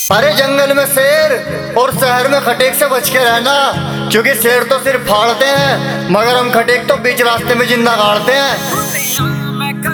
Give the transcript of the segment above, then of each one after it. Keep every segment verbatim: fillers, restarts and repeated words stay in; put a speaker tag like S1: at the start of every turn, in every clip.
S1: अरे जंगल में शेर और शहर में खटेक से बच के रहना, क्योंकि शेर तो सिर्फ फाड़ते हैं मगर हम खटेक तो बीच रास्ते में जिंदा गाड़ते हैं।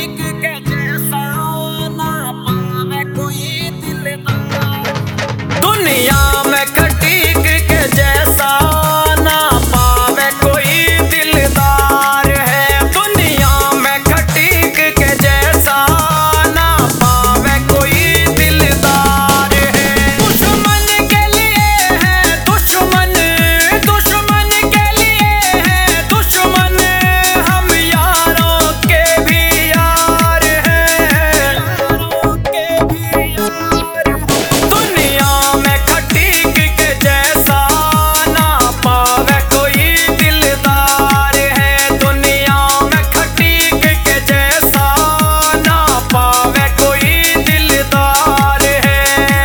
S2: दुनिया में खटीक के जैसा ना पावे कोई दिलदार है। दुनिया में खटीक के जैसा ना पावे कोई दिलदार है। दुश्मन के लिए है दुश्मन, दुश्मन के लिए है दुश्मन, हम यारों के भी यार हैं, यारों के भी यार हैं। दुनिया में खटीक के जैसा ना पावे कोई दिलदार है। दुनिया में खटीक के जैसा ना पावे कोई दिलदार है।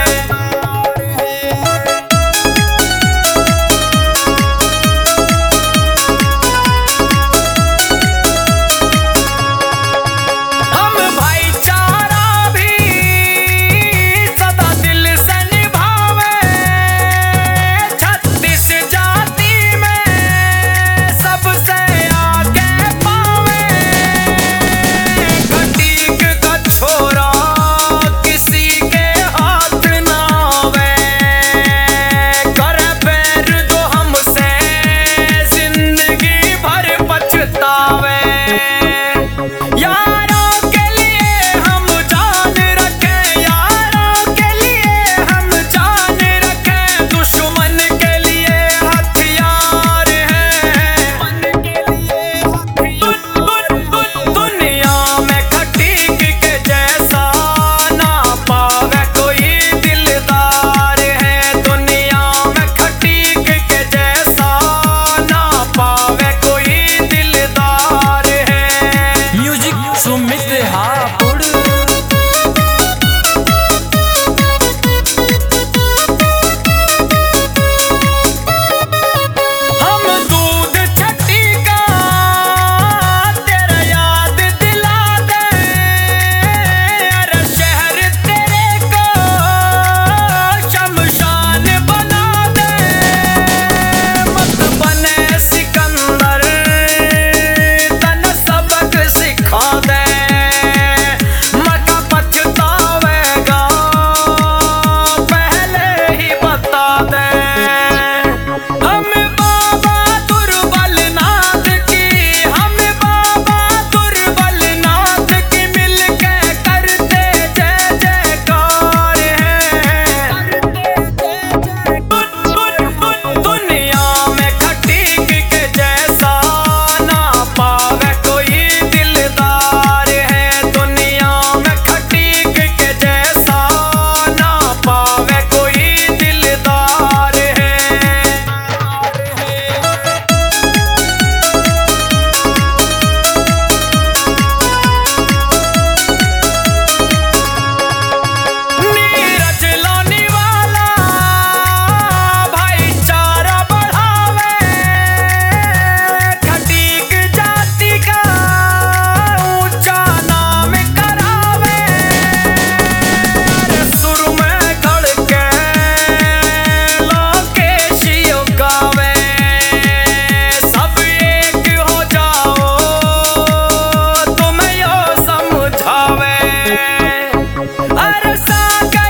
S2: हम भाईचारा भी सदा दिल से निभावे। छत्तीस जाति में सबसे आगे पावे। खटीक का छोरा किसी के हाथ ना आवे। करे पैर जो हमसे जिंदगी भर पछतावे। यारों के लिए हम जान रखें, यारों के लिए हम जान रखें। दुश्मन के लिए हथियार हैं, दुनिया में खटीक के जैसा ना पावे कोई दिलदार है। दुनिया में खटीक के जैसा ना पावे कोई दिलदार है। म्यूजिक सुमित हापुड़। हम दूध छठी का तेरा याद दिला दे। अरे शहर तेरे को शमशान बना दे। मत बने सिकंदर तन सबक सिखा दे। मत पछतावेगा पहले ही बता दे। हम बाबा दुर्बलनाथ की, हम बाबा दुर्बलनाथ की मिलके करते जय जयकार है। दुनिया में खटीक के जैसा ना पावे कोई दिलदार है। दुनिया में खटीक के जैसा ना पावे कोई दिलदार है। नीरज लाने वाला भाईचारा बढ़ावे। खटीक जाति का ऊंचा नाम करावे। अरे सुर में खड़ के लोकेश यो गावे। सब एक हो जाओ तुम्हें यो समझावे। अरे सागर